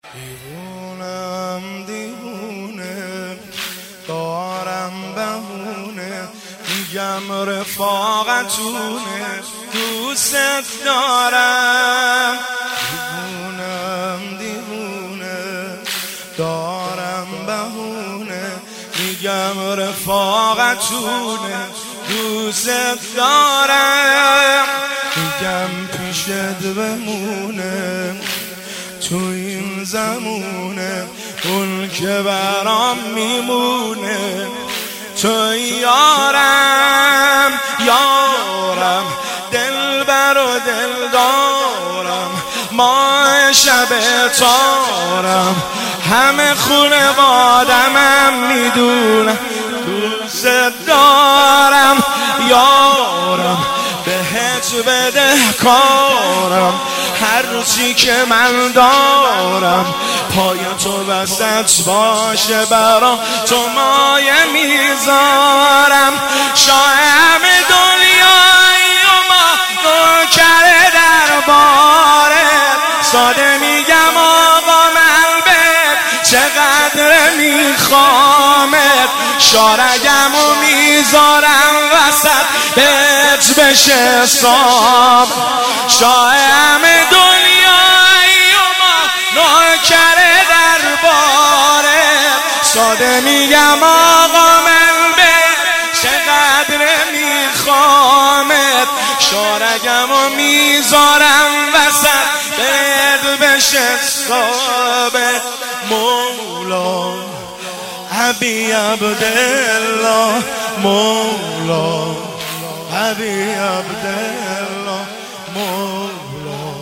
دیوونم دیوونه دارم بهونه میگم رفاقتونه دوست دارم. دیوونم دیوونه دارم بهونه میگم رفاقتونه دوست دارم. میگم پیشت بمونه تو این زمونه اون که برام میمونه. تو یارم یارم دلبر و دلدارم ماه شب تارم همه خونوادمم میدونم دوست دارم. یارم بهت بده کارم هرچی که من دارم پای تو وسط باشه برام تو مایه میذارم. شاهم دنیایی و ما نوکر درباره ساده میگم آقا من بهت چقدر میخوامت شارگم و میذارم وسط بهت بشه صاب. شاهم دنیایی و ما نوکر درباره ساده میگم آقا من بهت چقدر میخوامت شارگم و میذارم وسط بهت بشه صاب. مولا حبی عبدالله مولا حبی عبدالله مولا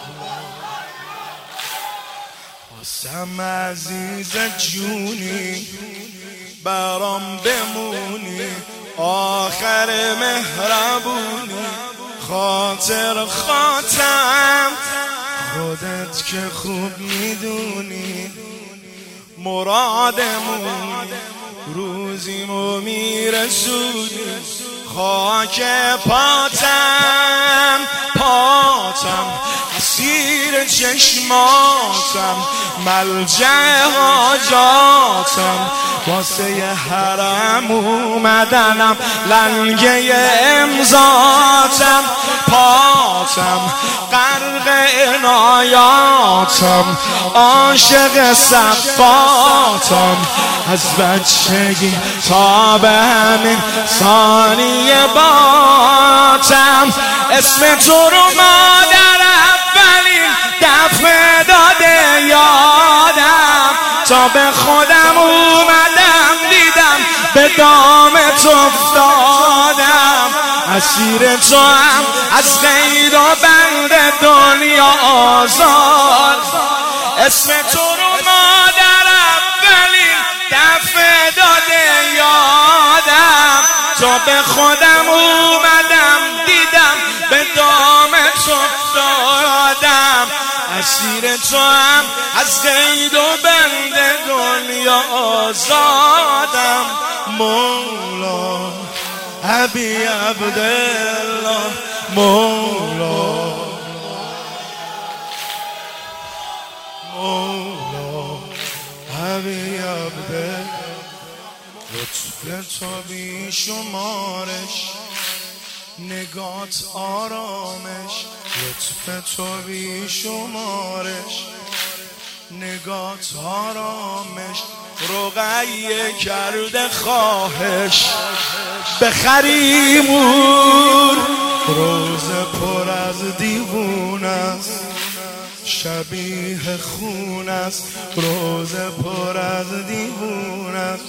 واسم عزیز جونی برام بمونی آخر مهربونی خاطر خاطم خودت که خوب میدونی مرادمون روزیمو میرسونی. خاک پاتم پاتم اسیر چشماتم ملجأ حاجاتم واسه حرم اومدنم لنگه امضاتم پاتم غرق عنایاتم عاشق صفاتم از بچگی تا به همین ثانیه باتم اسم تو رو مادر اولین دفعه داده یادم تا به خودم اومدم دیدم به دامت افتادم اسیر تو هم از قید و بند دنیا آزاد. اسم تو رو مادر اولین دفعه داده یادم تا به خودم اومدم دیدم به دامت افتادم اسیر تو هم از قید و بند دنیا آزادم. مولا حبی عبدالله مولا مولا حبی عبدالله لطف تو بی شمارش نگات آرامش لطف تو بی شمارش نگات آرامش رقیه کرده خواهش بخریمون روز پر از دیوون است شبیه خون است روز پر از دیوون است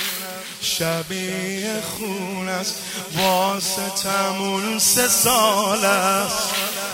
شبیه خون است واسطمون 3 سال است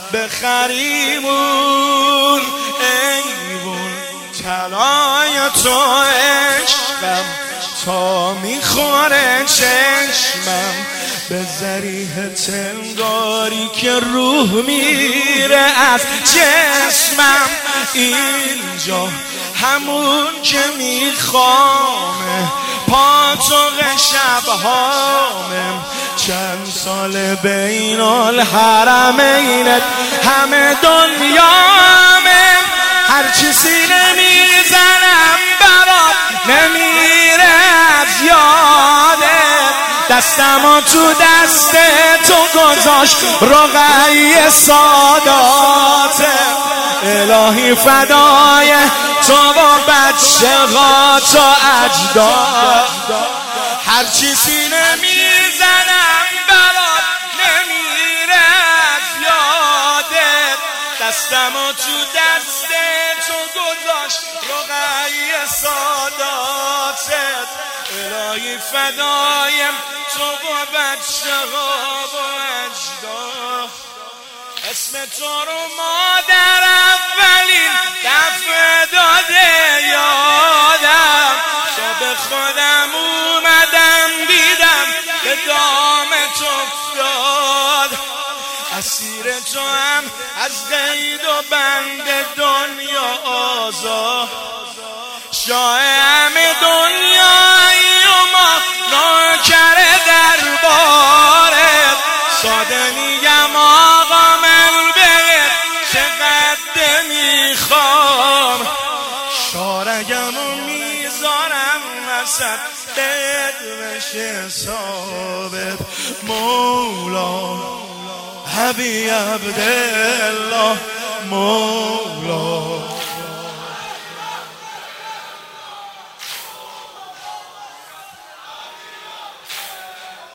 بخریمون ایوون طلای تو عشقم تا میخوره چشمم به ذریح تنگاری که روح میره از جسمم اینجا همون که میخوامه پاتوق شبهامم چند سال بین الحرمینت همه دنیامم هر چیزی نمی دستمو تو دست تو گذاشت رقیه سادات الهی فدای تو و بچه ها تا اجداد هر چی سینه میزنم برات نمیره از یادت دستمو تو دست تو گذاشت رقیه ساداتت الهی فدایم تو و بچه ها و اجداد اسم تو رو مادر اولین دفعه داده یادم تا به خودم اومدم دیدم به دام تو افتاد اسیر تو هم از قید و بند دنیا آزاد شاه همه دنیایی و ما نوکر دربارت ساده میگم آقا من بهت چقدر میخوام شارگمو میذارم وسط بهت بشه ثابت مولا حبیب عبدالله مولا